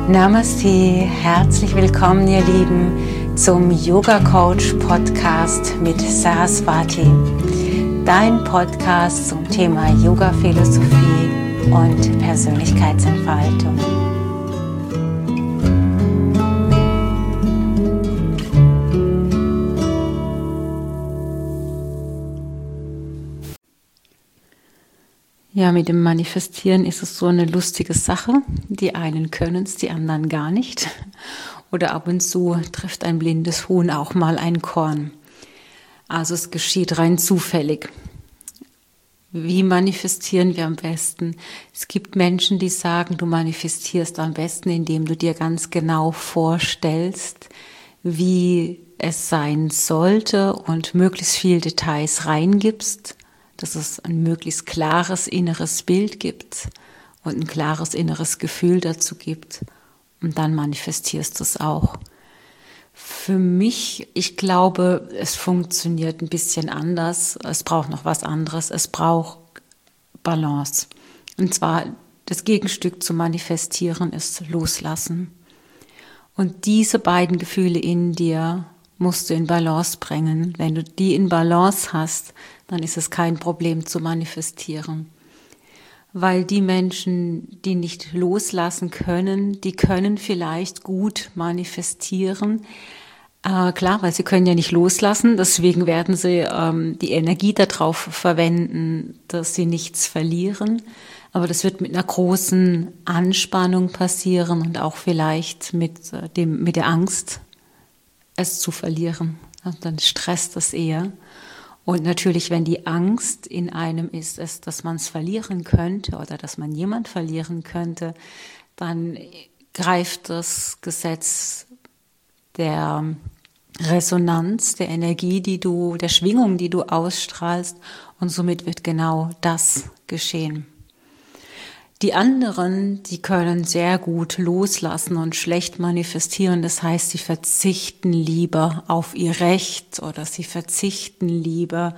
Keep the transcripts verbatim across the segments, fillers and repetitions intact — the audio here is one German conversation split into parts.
Namaste, herzlich willkommen ihr Lieben zum Yoga Coach Podcast mit Saraswati, dein Podcast zum Thema Yoga Philosophie und Persönlichkeitsentfaltung. Ja, mit dem Manifestieren ist es so eine lustige Sache. Die einen können es, die anderen gar nicht. Oder ab und zu trifft ein blindes Huhn auch mal ein Korn. Also es geschieht rein zufällig. Wie manifestieren wir am besten? Es gibt Menschen, die sagen, du manifestierst am besten, indem du dir ganz genau vorstellst, wie es sein sollte und möglichst viel Details reingibst, dass es ein möglichst klares inneres Bild gibt und ein klares inneres Gefühl dazu gibt. Und dann manifestierst du es auch. Für mich, ich glaube, es funktioniert ein bisschen anders. Es braucht noch was anderes. Es braucht Balance. Und zwar das Gegenstück zu manifestieren ist Loslassen. Und diese beiden Gefühle in dir musst du in Balance bringen. Wenn du die in Balance hast, dann ist es kein Problem zu manifestieren. Weil die Menschen, die nicht loslassen können, die können vielleicht gut manifestieren. Äh, klar, weil sie können ja nicht loslassen, deswegen werden sie ähm, die Energie darauf verwenden, dass sie nichts verlieren. Aber das wird mit einer großen Anspannung passieren und auch vielleicht mit, äh, dem, mit der Angst, es zu verlieren. Dann stresst das eher. Und natürlich, wenn die Angst in einem ist, ist, dass man es verlieren könnte oder dass man jemand verlieren könnte, dann greift das Gesetz der Resonanz, der Energie, die du, der Schwingung, die du ausstrahlst, und somit wird genau das geschehen. Die anderen, die können sehr gut loslassen und schlecht manifestieren. Das heißt, sie verzichten lieber auf ihr Recht oder sie verzichten lieber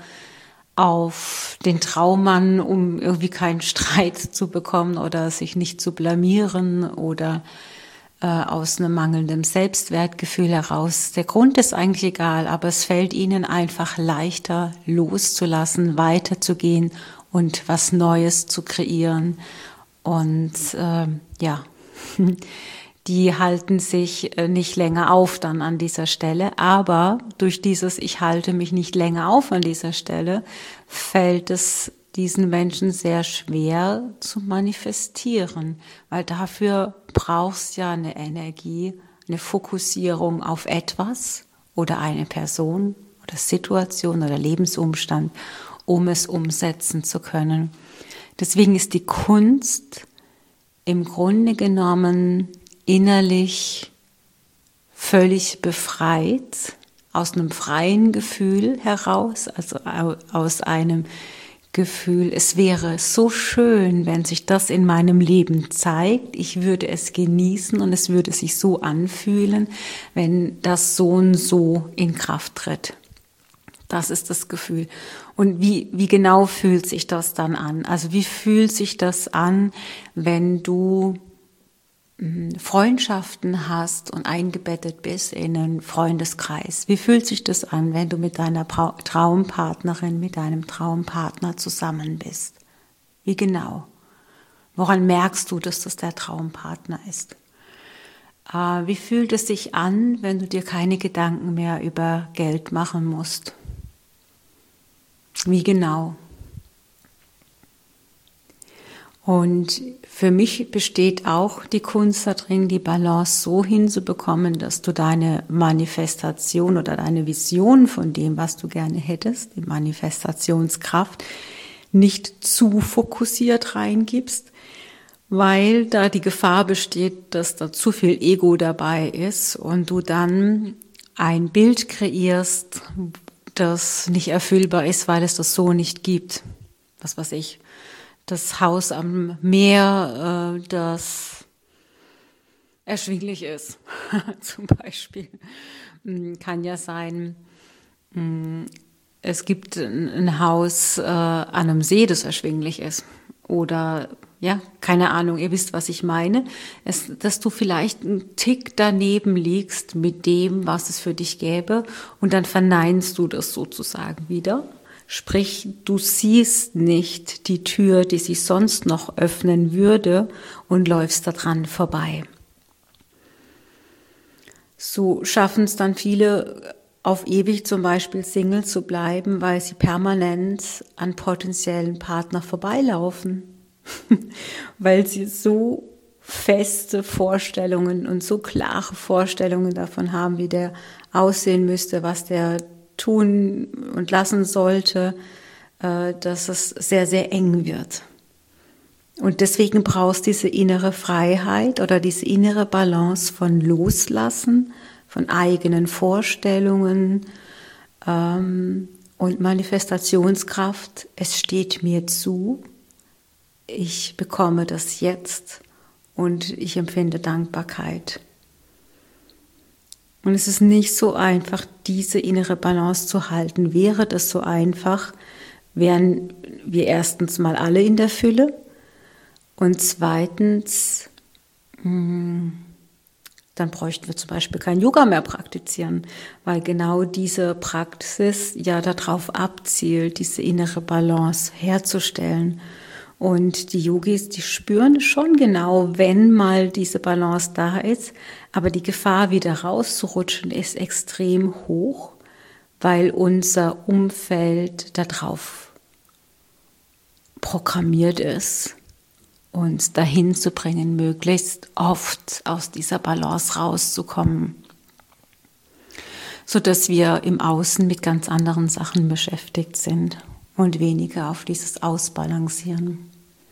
auf den Traummann, um irgendwie keinen Streit zu bekommen oder sich nicht zu blamieren oder äh, aus einem mangelnden Selbstwertgefühl heraus. Der Grund ist eigentlich egal, aber es fällt ihnen einfach leichter loszulassen, weiterzugehen und was Neues zu kreieren. Und äh, ja, die halten sich nicht länger auf dann an dieser Stelle. Aber durch dieses Ich halte mich nicht länger auf an dieser Stelle, fällt es diesen Menschen sehr schwer zu manifestieren. Weil dafür brauchst du ja eine Energie, eine Fokussierung auf etwas oder eine Person oder Situation oder Lebensumstand, um es umsetzen zu können. Deswegen ist die Kunst im Grunde genommen innerlich völlig befreit, aus einem freien Gefühl heraus, also aus einem Gefühl, es wäre so schön, wenn sich das in meinem Leben zeigt, ich würde es genießen und es würde sich so anfühlen, wenn das so und so in Kraft tritt. Das ist das Gefühl. Und wie, wie genau fühlt sich das dann an? Also wie fühlt sich das an, wenn du Freundschaften hast und eingebettet bist in einen Freundeskreis? Wie fühlt sich das an, wenn du mit deiner Traumpartnerin, mit deinem Traumpartner zusammen bist? Wie genau? Woran merkst du, dass das der Traumpartner ist? Wie fühlt es sich an, wenn du dir keine Gedanken mehr über Geld machen musst? Wie genau? Und für mich besteht auch die Kunst darin, die Balance so hinzubekommen, dass du deine Manifestation oder deine Vision von dem, was du gerne hättest, die Manifestationskraft, nicht zu fokussiert reingibst, weil da die Gefahr besteht, dass da zu viel Ego dabei ist und du dann ein Bild kreierst, das nicht erfüllbar ist, weil es das so nicht gibt. Was weiß ich, das Haus am Meer, äh, das erschwinglich ist, zum Beispiel. Kann ja sein, es gibt ein Haus äh, an einem See, das erschwinglich ist. oder ja, keine Ahnung, ihr wisst, was ich meine, es, dass du vielleicht einen Tick daneben liegst mit dem, was es für dich gäbe und dann verneinst du das sozusagen wieder. Sprich, du siehst nicht die Tür, die sich sonst noch öffnen würde und läufst daran vorbei. So schaffen es dann viele auf ewig zum Beispiel Single zu bleiben, weil sie permanent an potenziellen Partner vorbeilaufen, weil sie so feste Vorstellungen und so klare Vorstellungen davon haben, wie der aussehen müsste, was der tun und lassen sollte, dass es sehr, sehr eng wird. Und deswegen brauchst du diese innere Freiheit oder diese innere Balance von Loslassen, von eigenen Vorstellungen ähm, und Manifestationskraft. Es steht mir zu, ich bekomme das jetzt und ich empfinde Dankbarkeit. Und es ist nicht so einfach, diese innere Balance zu halten. Wäre das so einfach, wären wir erstens mal alle in der Fülle und zweitens, dann bräuchten wir zum Beispiel kein Yoga mehr praktizieren, weil genau diese Praxis ja darauf abzielt, diese innere Balance herzustellen. Und die Yogis, die spüren schon genau, wenn mal diese Balance da ist, aber die Gefahr, wieder rauszurutschen, ist extrem hoch, weil unser Umfeld darauf programmiert ist, uns dahin zu bringen, möglichst oft aus dieser Balance rauszukommen, sodass wir im Außen mit ganz anderen Sachen beschäftigt sind und weniger auf dieses Ausbalancieren.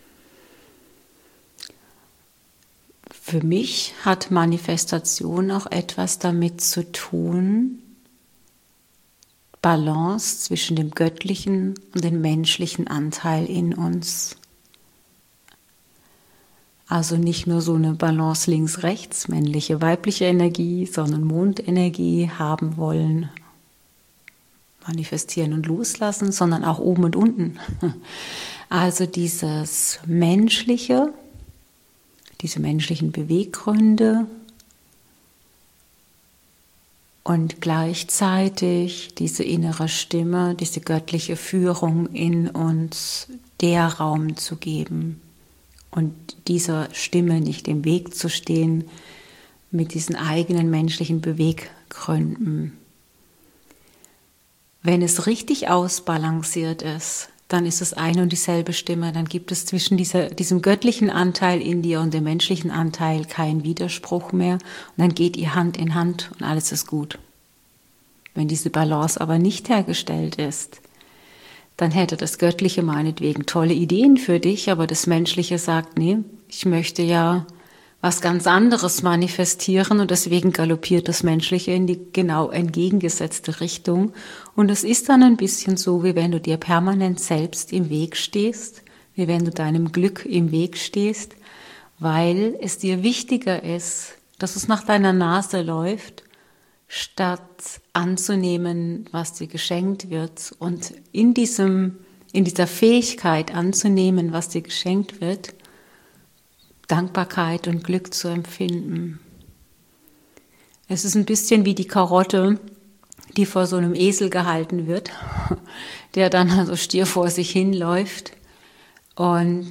Für mich hat Manifestation auch etwas damit zu tun, Balance zwischen dem göttlichen und dem menschlichen Anteil in uns. Also nicht nur so eine Balance links-rechts, männliche, weibliche Energie, sondern Mondenergie haben wollen, manifestieren und loslassen, sondern auch oben und unten. Also dieses Menschliche, diese menschlichen Beweggründe und gleichzeitig diese innere Stimme, diese göttliche Führung in uns, der Raum zu geben. Und dieser Stimme nicht im Weg zu stehen mit diesen eigenen menschlichen Beweggründen. Wenn es richtig ausbalanciert ist, dann ist es eine und dieselbe Stimme. Dann gibt es zwischen dieser, diesem göttlichen Anteil in dir und dem menschlichen Anteil keinen Widerspruch mehr. Und dann geht ihr Hand in Hand und alles ist gut. Wenn diese Balance aber nicht hergestellt ist, dann hätte das Göttliche meinetwegen tolle Ideen für dich, aber das Menschliche sagt, nee, ich möchte ja was ganz anderes manifestieren und deswegen galoppiert das Menschliche in die genau entgegengesetzte Richtung. Und es ist dann ein bisschen so, wie wenn du dir permanent selbst im Weg stehst, wie wenn du deinem Glück im Weg stehst, weil es dir wichtiger ist, dass es nach deiner Nase läuft, statt anzunehmen, was dir geschenkt wird. Und in diesem, in dieser Fähigkeit anzunehmen, was dir geschenkt wird, Dankbarkeit und Glück zu empfinden. Es ist ein bisschen wie die Karotte, die vor so einem Esel gehalten wird, der dann also stier vor sich hinläuft und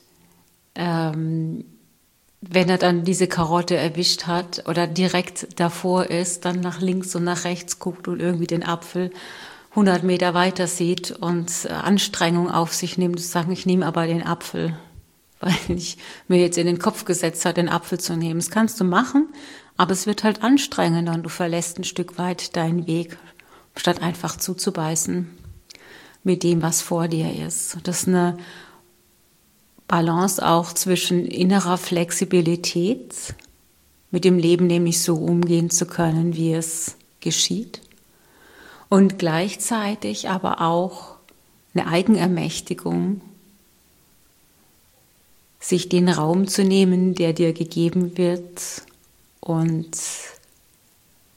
ähm, wenn er dann diese Karotte erwischt hat oder direkt davor ist, dann nach links und nach rechts guckt und irgendwie den Apfel hundert Meter weiter sieht und Anstrengung auf sich nimmt, zu sagen, ich nehme aber den Apfel, weil ich mir jetzt in den Kopf gesetzt habe, den Apfel zu nehmen. Das kannst du machen, aber es wird halt anstrengender und du verlässt ein Stück weit deinen Weg, statt einfach zuzubeißen mit dem, was vor dir ist. Das ist eine Balance auch zwischen innerer Flexibilität, mit dem Leben nämlich so umgehen zu können, wie es geschieht, und gleichzeitig aber auch eine Eigenermächtigung, sich den Raum zu nehmen, der dir gegeben wird und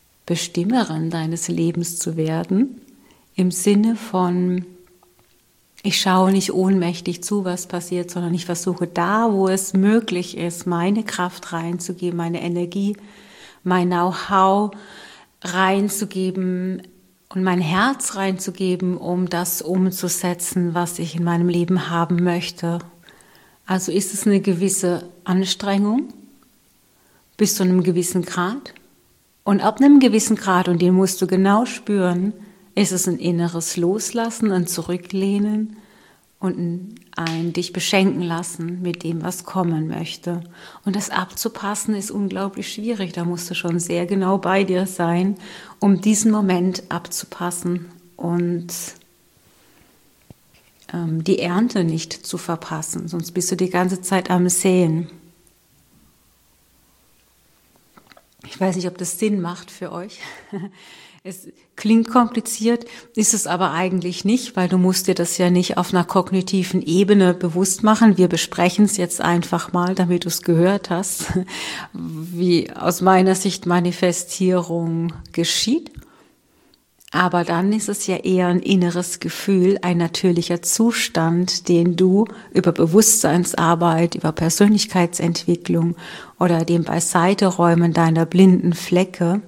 Bestimmerin deines Lebens zu werden, im Sinne von Ich schaue nicht ohnmächtig zu, was passiert, sondern ich versuche da, wo es möglich ist, meine Kraft reinzugeben, meine Energie, mein Know-how reinzugeben und mein Herz reinzugeben, um das umzusetzen, was ich in meinem Leben haben möchte. Also ist es eine gewisse Anstrengung bis zu einem gewissen Grad. Und ab einem gewissen Grad, und den musst du genau spüren, ist es ein inneres Loslassen, ein Zurücklehnen und ein, ein dich beschenken lassen mit dem, was kommen möchte. Und das abzupassen ist unglaublich schwierig. Da musst du schon sehr genau bei dir sein, um diesen Moment abzupassen und ähm, die Ernte nicht zu verpassen. Sonst bist du die ganze Zeit am Säen. Ich weiß nicht, ob das Sinn macht für euch. Es klingt kompliziert, ist es aber eigentlich nicht, weil du musst dir das ja nicht auf einer kognitiven Ebene bewusst machen. Wir besprechen es jetzt einfach mal, damit du es gehört hast, wie aus meiner Sicht Manifestierung geschieht. Aber dann ist es ja eher ein inneres Gefühl, ein natürlicher Zustand, den du über Bewusstseinsarbeit, über Persönlichkeitsentwicklung oder dem Beiseiteräumen deiner blinden Flecke,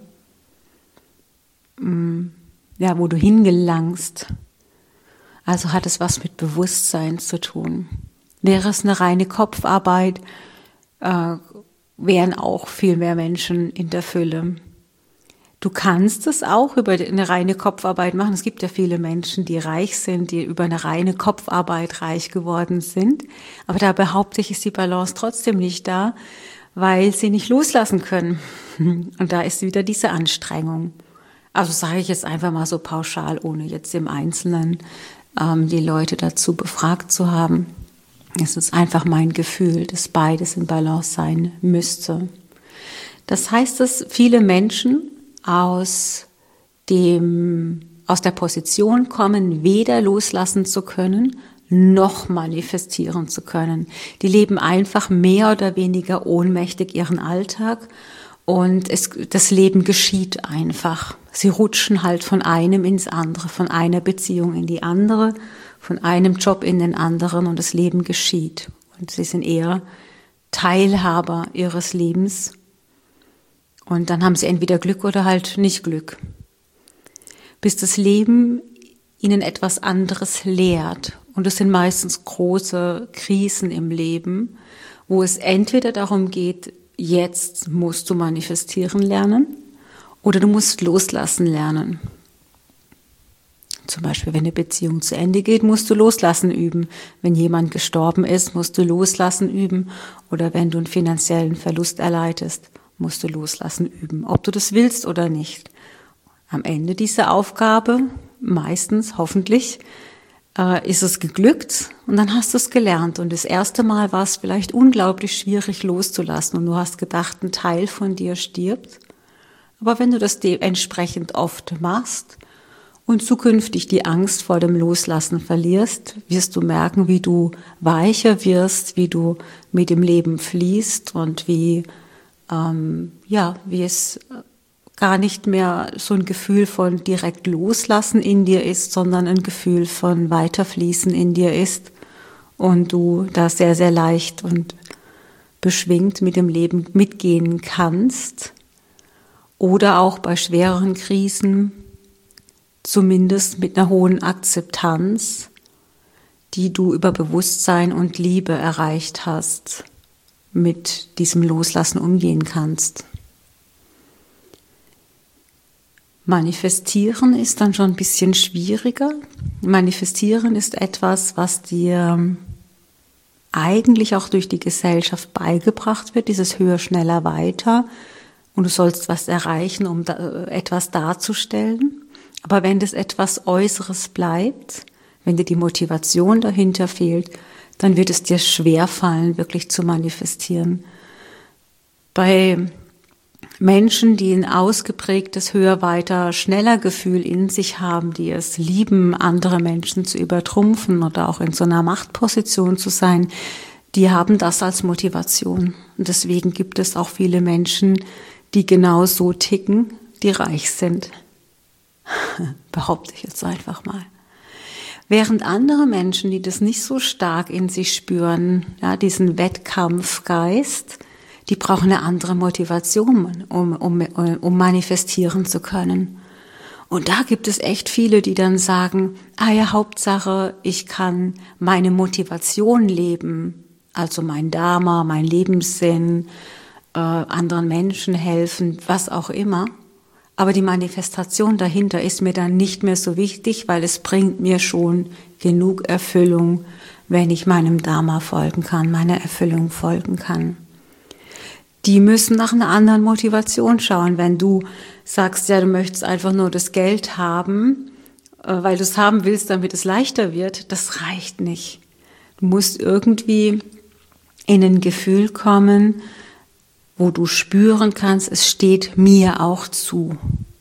ja, wo du hingelangst. Also hat es was mit Bewusstsein zu tun. Wäre es eine reine Kopfarbeit, äh, wären auch viel mehr Menschen in der Fülle. Du kannst es auch über eine reine Kopfarbeit machen. Es gibt ja viele Menschen, die reich sind, die über eine reine Kopfarbeit reich geworden sind. Aber da behaupte ich, ist die Balance trotzdem nicht da, weil sie nicht loslassen können. Und da ist wieder diese Anstrengung. Also sage ich jetzt einfach mal so pauschal, ohne jetzt im Einzelnen ähm, die Leute dazu befragt zu haben. Es ist einfach mein Gefühl, dass beides in Balance sein müsste. Das heißt, dass viele Menschen aus dem, aus der Position kommen, weder loslassen zu können, noch manifestieren zu können. Die leben einfach mehr oder weniger ohnmächtig ihren Alltag und es, das Leben geschieht einfach. Sie rutschen halt von einem ins andere, von einer Beziehung in die andere, von einem Job in den anderen und das Leben geschieht. Und sie sind eher Teilhaber ihres Lebens. Und dann haben sie entweder Glück oder halt nicht Glück. Bis das Leben ihnen etwas anderes lehrt. Und es sind meistens große Krisen im Leben, wo es entweder darum geht, jetzt musst du manifestieren lernen oder du musst loslassen lernen. Zum Beispiel, wenn eine Beziehung zu Ende geht, musst du loslassen üben. Wenn jemand gestorben ist, musst du loslassen üben. Oder wenn du einen finanziellen Verlust erleidest, musst du loslassen üben, ob du das willst oder nicht. Am Ende dieser Aufgabe, meistens, hoffentlich, äh, ist es geglückt und dann hast du es gelernt. Und das erste Mal war es vielleicht unglaublich schwierig loszulassen und du hast gedacht, ein Teil von dir stirbt. Aber wenn du das dementsprechend oft machst und zukünftig die Angst vor dem Loslassen verlierst, wirst du merken, wie du weicher wirst, wie du mit dem Leben fließt und wie Ähm, ja, wie es gar nicht mehr so ein Gefühl von direkt Loslassen in dir ist, sondern ein Gefühl von Weiterfließen in dir ist und du da sehr, sehr leicht und beschwingt mit dem Leben mitgehen kannst oder auch bei schwereren Krisen zumindest mit einer hohen Akzeptanz, die du über Bewusstsein und Liebe erreicht hast, mit diesem Loslassen umgehen kannst. Manifestieren ist dann schon ein bisschen schwieriger. Manifestieren ist etwas, was dir eigentlich auch durch die Gesellschaft beigebracht wird, dieses höher, schneller, weiter. Und du sollst was erreichen, um da, etwas darzustellen. Aber wenn das etwas Äußeres bleibt, wenn dir die Motivation dahinter fehlt, dann wird es dir schwerfallen, wirklich zu manifestieren. Bei Menschen, die ein ausgeprägtes höher, weiter, schneller Gefühl in sich haben, die es lieben, andere Menschen zu übertrumpfen oder auch in so einer Machtposition zu sein, die haben das als Motivation. Und deswegen gibt es auch viele Menschen, die genau so ticken, die reich sind. Behaupte ich jetzt einfach mal. Während andere Menschen, die das nicht so stark in sich spüren, ja, diesen Wettkampfgeist, die brauchen eine andere Motivation, um, um, um manifestieren zu können. Und da gibt es echt viele, die dann sagen, ah ja, Hauptsache, ich kann meine Motivation leben, also mein Dharma, mein Lebenssinn, äh, anderen Menschen helfen, was auch immer. Aber die Manifestation dahinter ist mir dann nicht mehr so wichtig, weil es bringt mir schon genug Erfüllung, wenn ich meinem Dharma folgen kann, meiner Erfüllung folgen kann. Die müssen nach einer anderen Motivation schauen. Wenn du sagst, ja, du möchtest einfach nur das Geld haben, weil du es haben willst, damit es leichter wird, das reicht nicht. Du musst irgendwie in ein Gefühl kommen, wo du spüren kannst, es steht mir auch zu.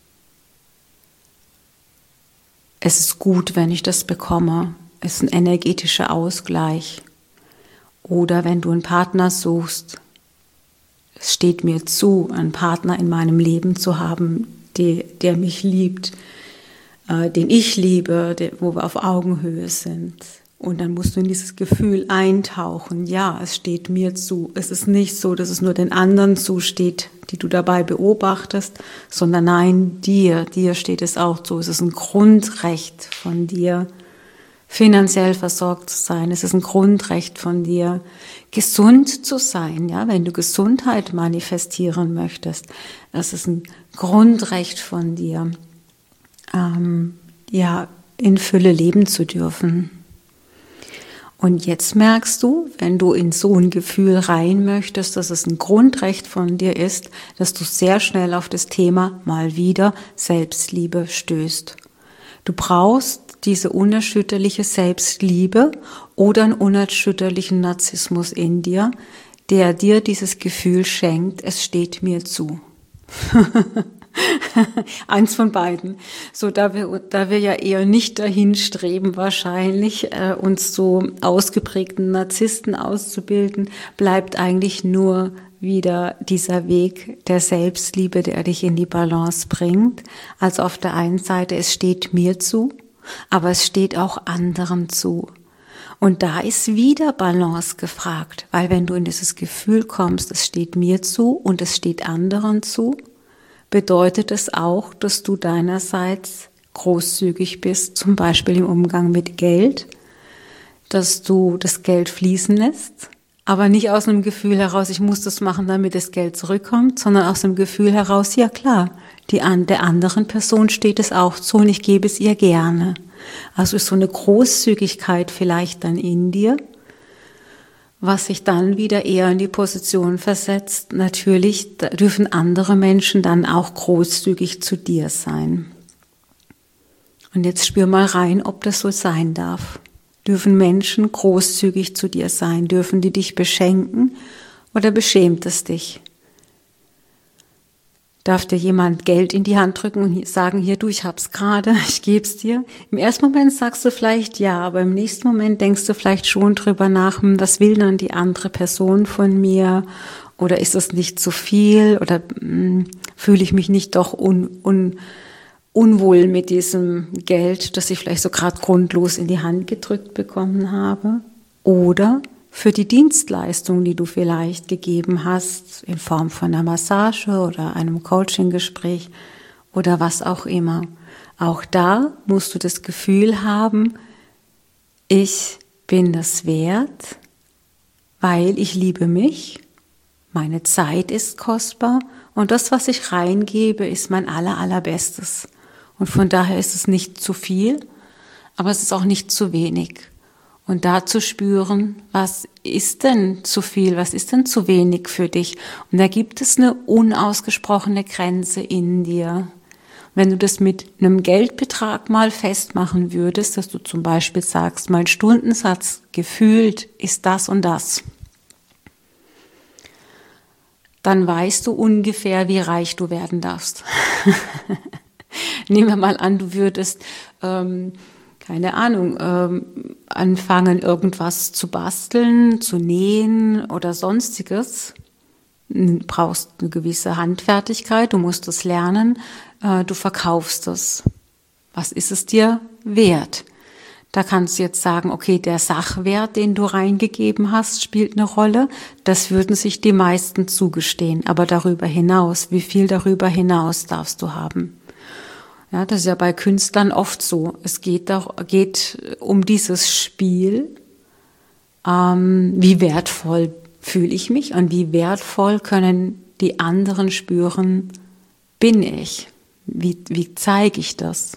Es ist gut, wenn ich das bekomme. Es ist ein energetischer Ausgleich. Oder wenn du einen Partner suchst, es steht mir zu, einen Partner in meinem Leben zu haben, der, der mich liebt, äh, den ich liebe, der, wo wir auf Augenhöhe sind. Und dann musst du in dieses Gefühl eintauchen. Ja, es steht mir zu. Es ist nicht so, dass es nur den anderen zusteht, die du dabei beobachtest, sondern nein, dir, dir steht es auch zu. Es ist ein Grundrecht von dir, finanziell versorgt zu sein. Es ist ein Grundrecht von dir, gesund zu sein. Ja, wenn du Gesundheit manifestieren möchtest, das ist ein Grundrecht von dir, ähm, ja, in Fülle leben zu dürfen. Und jetzt merkst du, wenn du in so ein Gefühl rein möchtest, dass es ein Grundrecht von dir ist, dass du sehr schnell auf das Thema mal wieder Selbstliebe stößt. Du brauchst diese unerschütterliche Selbstliebe oder einen unerschütterlichen Narzissmus in dir, der dir dieses Gefühl schenkt, es steht mir zu. Eins von beiden. So, da wir, da wir ja eher nicht dahin streben, wahrscheinlich, äh, uns so ausgeprägten Narzissten auszubilden, bleibt eigentlich nur wieder dieser Weg der Selbstliebe, der dich in die Balance bringt. Also auf der einen Seite, es steht mir zu, aber es steht auch anderen zu. Und da ist wieder Balance gefragt, weil wenn du in dieses Gefühl kommst, es steht mir zu und es steht anderen zu, bedeutet es auch, dass du deinerseits großzügig bist, zum Beispiel im Umgang mit Geld, dass du das Geld fließen lässt, aber nicht aus einem Gefühl heraus, ich muss das machen, damit das Geld zurückkommt, sondern aus dem Gefühl heraus, ja klar, die an der anderen Person steht es auch zu und ich gebe es ihr gerne. Also ist so eine Großzügigkeit vielleicht dann in dir, was sich dann wieder eher in die Position versetzt. Natürlich dürfen andere Menschen dann auch großzügig zu dir sein. Und jetzt spür mal rein, ob das so sein darf. Dürfen Menschen großzügig zu dir sein? Dürfen die dich beschenken oder beschämt es dich? Darf dir jemand Geld in die Hand drücken und sagen, hier du, ich hab's gerade, ich geb's dir? Im ersten Moment sagst du vielleicht ja, aber im nächsten Moment denkst du vielleicht schon drüber nach, was will dann die andere Person von mir? Oder ist das nicht zu viel? Oder mh, fühle ich mich nicht doch un, un, unwohl mit diesem Geld, das ich vielleicht so gerade grundlos in die Hand gedrückt bekommen habe? Oder für die Dienstleistung, die du vielleicht gegeben hast, in Form von einer Massage oder einem Coaching-Gespräch oder was auch immer. Auch da musst du das Gefühl haben, ich bin das wert, weil ich liebe mich, meine Zeit ist kostbar und das, was ich reingebe, ist mein aller, allerbestes. Und von daher ist es nicht zu viel, aber es ist auch nicht zu wenig. Und da zu spüren, was ist denn zu viel, was ist denn zu wenig für dich? Und da gibt es eine unausgesprochene Grenze in dir. Wenn du das mit einem Geldbetrag mal festmachen würdest, dass du zum Beispiel sagst, mein Stundensatz gefühlt ist das und das, dann weißt du ungefähr, wie reich du werden darfst. Nehmen wir mal an, du würdest ähm, keine Ahnung, ähm, anfangen, irgendwas zu basteln, zu nähen oder sonstiges. Du brauchst eine gewisse Handfertigkeit, du musst es lernen, äh, du verkaufst es. Was ist es dir wert? Da kannst du jetzt sagen, okay, der Sachwert, den du reingegeben hast, spielt eine Rolle. Das würden sich die meisten zugestehen. Aber darüber hinaus, wie viel darüber hinaus darfst du haben? Ja, das ist ja bei Künstlern oft so. Es geht doch, geht um dieses Spiel. Ähm, wie wertvoll fühle ich mich und wie wertvoll können die anderen spüren, bin ich? Wie, wie zeige ich das?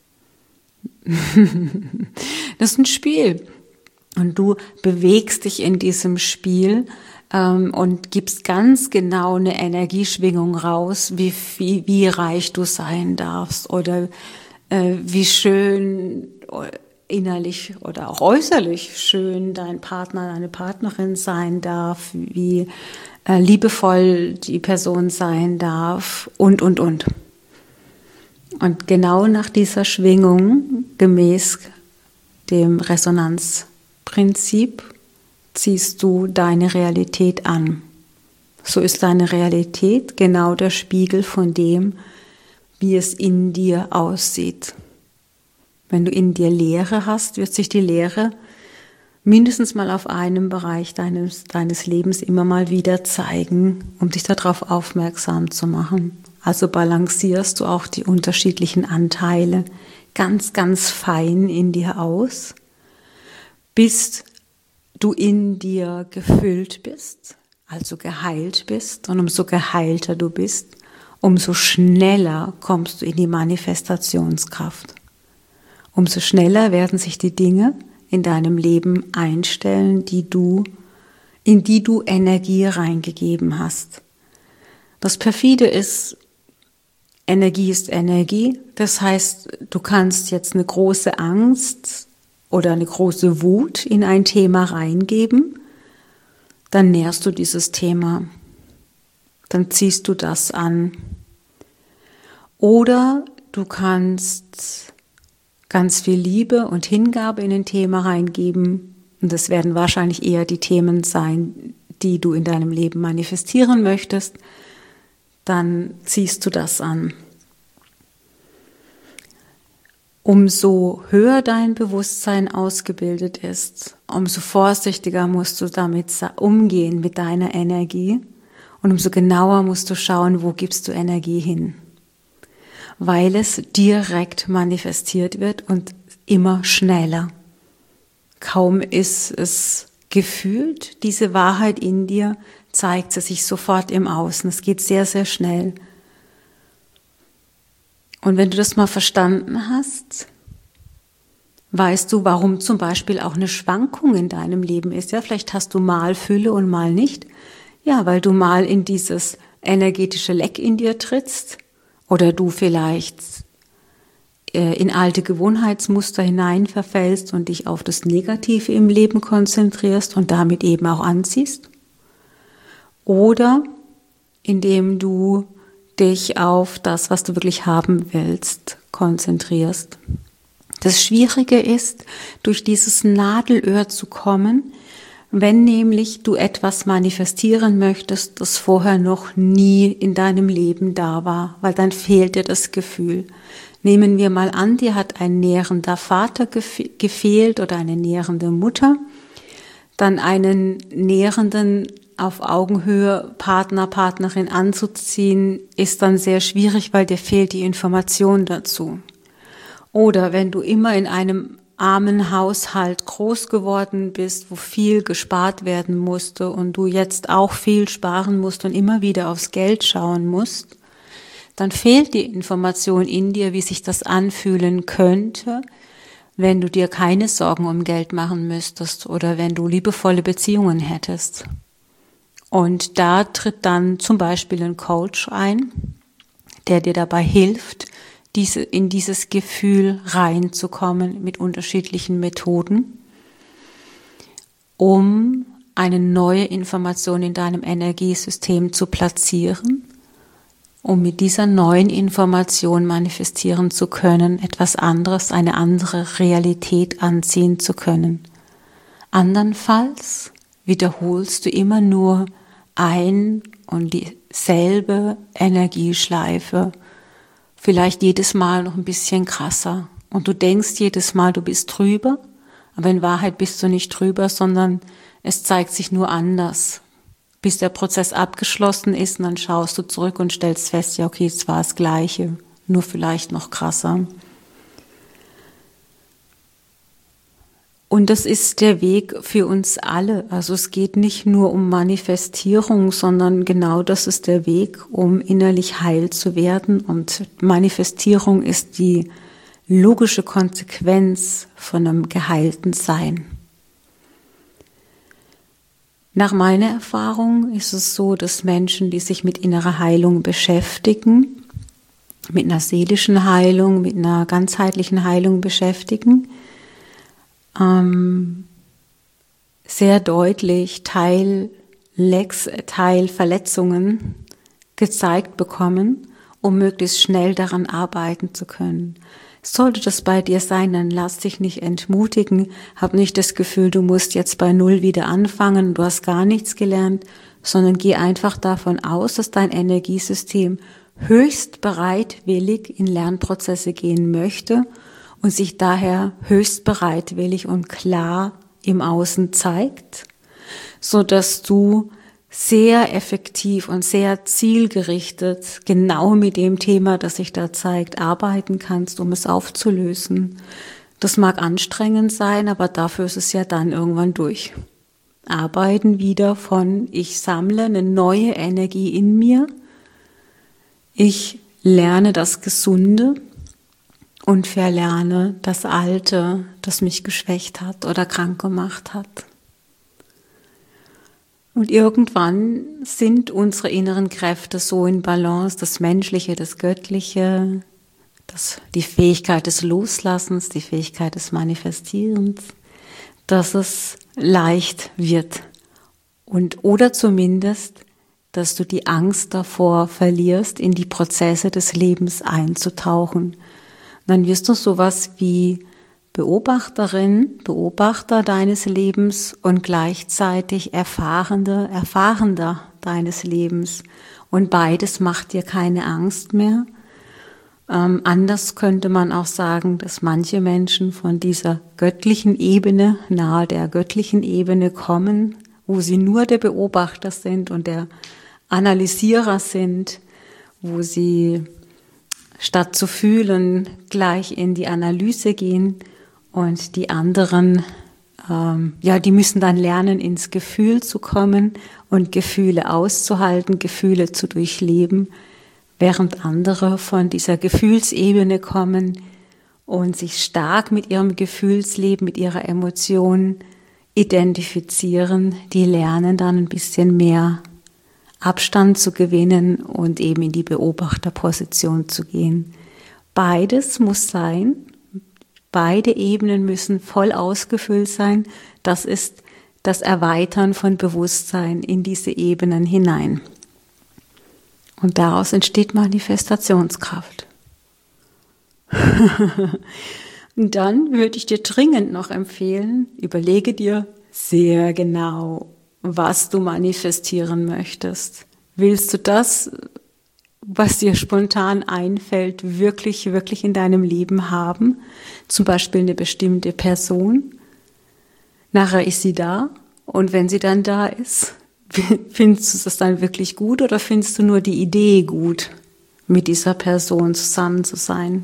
Das ist ein Spiel und du bewegst dich in diesem Spiel ähm, und gibst ganz genau eine Energieschwingung raus, wie, wie, wie reich du sein darfst oder äh, wie schön innerlich oder auch äußerlich schön dein Partner, deine Partnerin sein darf, wie äh, liebevoll die Person sein darf und, und, und. Und genau nach dieser Schwingung, gemäß dem Resonanzprinzip, ziehst du deine Realität an. So ist deine Realität genau der Spiegel von dem, wie es in dir aussieht. Wenn du in dir Leere hast, wird sich die Leere mindestens mal auf einem Bereich deines, deines Lebens immer mal wieder zeigen, um dich darauf aufmerksam zu machen. Also balancierst du auch die unterschiedlichen Anteile ganz, ganz fein in dir aus, bis du in dir gefüllt bist, also geheilt bist. Und umso geheilter du bist, umso schneller kommst du in die Manifestationskraft. Umso schneller werden sich die Dinge in deinem Leben einstellen, die du, in die du Energie reingegeben hast. Das perfide ist, Energie ist Energie. Das heißt, du kannst jetzt eine große Angst oder eine große Wut in ein Thema reingeben, dann nährst du dieses Thema, dann ziehst du das an. Oder du kannst ganz viel Liebe und Hingabe in ein Thema reingeben, und das werden wahrscheinlich eher die Themen sein, die du in deinem Leben manifestieren möchtest, dann ziehst du das an. Umso höher dein Bewusstsein ausgebildet ist, umso vorsichtiger musst du damit umgehen mit deiner Energie und umso genauer musst du schauen, wo gibst du Energie hin, weil es direkt manifestiert wird und immer schneller. Kaum ist es gefühlt, diese Wahrheit in dir, zeigt sie sich sofort im Außen. Es geht sehr, sehr schnell. Und wenn du das mal verstanden hast, weißt du, warum zum Beispiel auch eine Schwankung in deinem Leben ist. Ja, vielleicht hast du mal Fülle und mal nicht. Ja, weil du mal in dieses energetische Leck in dir trittst oder du vielleicht in alte Gewohnheitsmuster hinein verfällst und dich auf das Negative im Leben konzentrierst und damit eben auch anziehst. Oder indem du dich auf das, was du wirklich haben willst, konzentrierst. Das Schwierige ist, durch dieses Nadelöhr zu kommen, wenn nämlich du etwas manifestieren möchtest, das vorher noch nie in deinem Leben da war, weil dann fehlt dir das Gefühl. Nehmen wir mal an, dir hat ein nährender Vater gefehlt oder eine nährende Mutter, dann einen nährenden auf Augenhöhe Partner, Partnerin anzuziehen, ist dann sehr schwierig, weil dir fehlt die Information dazu. Oder wenn du immer in einem armen Haushalt groß geworden bist, wo viel gespart werden musste und du jetzt auch viel sparen musst und immer wieder aufs Geld schauen musst, dann fehlt die Information in dir, wie sich das anfühlen könnte, wenn du dir keine Sorgen um Geld machen müsstest oder wenn du liebevolle Beziehungen hättest. Und da tritt dann zum Beispiel ein Coach ein, der dir dabei hilft, diese, in dieses Gefühl reinzukommen mit unterschiedlichen Methoden, um eine neue Information in deinem Energiesystem zu platzieren, um mit dieser neuen Information manifestieren zu können, etwas anderes, eine andere Realität anziehen zu können. Andernfalls wiederholst du immer nur ein und dieselbe Energieschleife, vielleicht jedes Mal noch ein bisschen krasser Und du denkst jedes Mal, du bist drüber, aber in Wahrheit bist du nicht drüber, sondern es zeigt sich nur anders. Bis der Prozess abgeschlossen ist und dann schaust du zurück und stellst fest, ja okay, es war das Gleiche, nur vielleicht noch krasser. Und das ist der Weg für uns alle. Also es geht nicht nur um Manifestierung, sondern genau das ist der Weg, um innerlich heil zu werden. Und Manifestierung ist die logische Konsequenz von einem geheilten Sein. Nach meiner Erfahrung ist es so, dass Menschen, die sich mit innerer Heilung beschäftigen, mit einer seelischen Heilung, mit einer ganzheitlichen Heilung beschäftigen, ähm, sehr deutlich Teil Lecks, Teil Verletzungen gezeigt bekommen, um möglichst schnell daran arbeiten zu können. Sollte das bei dir sein, dann lass dich nicht entmutigen, hab nicht das Gefühl, du musst jetzt bei Null wieder anfangen, du hast gar nichts gelernt, sondern geh einfach davon aus, dass dein Energiesystem höchst bereitwillig in Lernprozesse gehen möchte und sich daher höchst bereitwillig und klar im Außen zeigt, so dass du sehr effektiv und sehr zielgerichtet genau mit dem Thema, das sich da zeigt, arbeiten kannst, um es aufzulösen. Das mag anstrengend sein, aber dafür ist es ja dann irgendwann durch. Arbeiten wieder von, ich sammle eine neue Energie in mir, ich lerne das Gesunde und verlerne das Alte, das mich geschwächt hat oder krank gemacht hat. Und irgendwann sind unsere inneren Kräfte so in Balance, das Menschliche, das Göttliche, das, die Fähigkeit des Loslassens, die Fähigkeit des Manifestierens, dass es leicht wird. Und oder zumindest, dass du die Angst davor verlierst, in die Prozesse des Lebens einzutauchen. Und dann wirst du sowas wie Beobachterin, Beobachter deines Lebens und gleichzeitig Erfahrende, Erfahrender deines Lebens. Und beides macht dir keine Angst mehr. Ähm, anders könnte man auch sagen, dass manche Menschen von dieser göttlichen Ebene, nahe der göttlichen Ebene kommen, wo sie nur der Beobachter sind und der Analysierer sind, wo sie statt zu fühlen gleich in die Analyse gehen. Und die anderen, ähm, ja, die müssen dann lernen, ins Gefühl zu kommen und Gefühle auszuhalten, Gefühle zu durchleben, während andere von dieser Gefühlsebene kommen und sich stark mit ihrem Gefühlsleben, mit ihrer Emotion identifizieren. Die lernen dann ein bisschen mehr Abstand zu gewinnen und eben in die Beobachterposition zu gehen. Beides muss sein. Beide Ebenen müssen voll ausgefüllt sein. Das ist das Erweitern von Bewusstsein in diese Ebenen hinein. Und daraus entsteht Manifestationskraft. Und dann würde ich dir dringend noch empfehlen, überlege dir sehr genau, was du manifestieren möchtest. Willst du das, was dir spontan einfällt, wirklich, wirklich in deinem Leben haben? Zum Beispiel eine bestimmte Person. Nachher ist sie da und wenn sie dann da ist, findest du das dann wirklich gut oder findest du nur die Idee gut, mit dieser Person zusammen zu sein?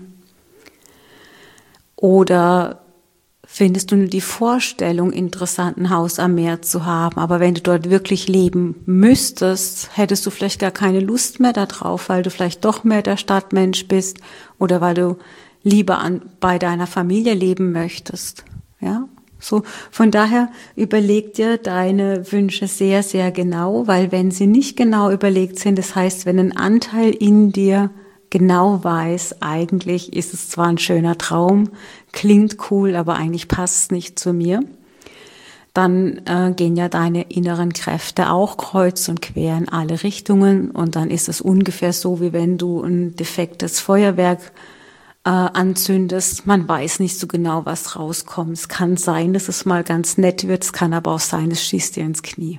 Oder findest du nur die Vorstellung, interessant ein Haus am Meer zu haben, aber wenn du dort wirklich leben müsstest, hättest du vielleicht gar keine Lust mehr darauf, weil du vielleicht doch mehr der Stadtmensch bist oder weil du lieber an, bei deiner Familie leben möchtest. Ja, so von daher überleg dir deine Wünsche sehr, sehr genau, weil wenn sie nicht genau überlegt sind, das heißt, wenn ein Anteil in dir genau weiß, eigentlich ist es zwar ein schöner Traum, klingt cool, aber eigentlich passt es nicht zu mir, dann äh, gehen ja deine inneren Kräfte auch kreuz und quer in alle Richtungen und dann ist es ungefähr so, wie wenn du ein defektes Feuerwerk äh, anzündest. Man weiß nicht so genau, was rauskommt. Es kann sein, dass es mal ganz nett wird, es kann aber auch sein, es schießt dir ins Knie.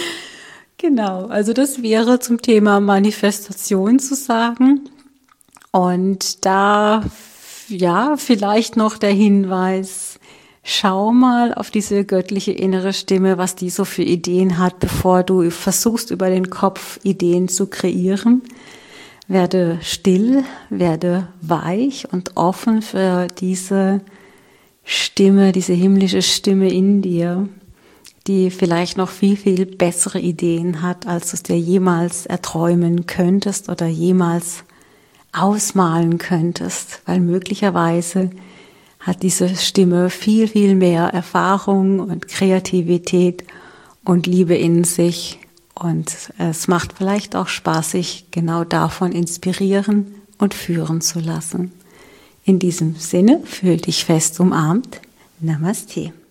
Genau, also das wäre zum Thema Manifestation zu sagen. Und da, ja, vielleicht noch der Hinweis, schau mal auf diese göttliche innere Stimme, was die so für Ideen hat, bevor du versuchst, über den Kopf Ideen zu kreieren. Werde still, werde weich und offen für diese Stimme, diese himmlische Stimme in dir, die vielleicht noch viel, viel bessere Ideen hat, als du es dir jemals erträumen könntest oder jemals ausmalen könntest, weil möglicherweise hat diese Stimme viel, viel mehr Erfahrung und Kreativität und Liebe in sich. Und es macht vielleicht auch Spaß, sich genau davon inspirieren und führen zu lassen. In diesem Sinne, fühl dich fest umarmt. Namaste.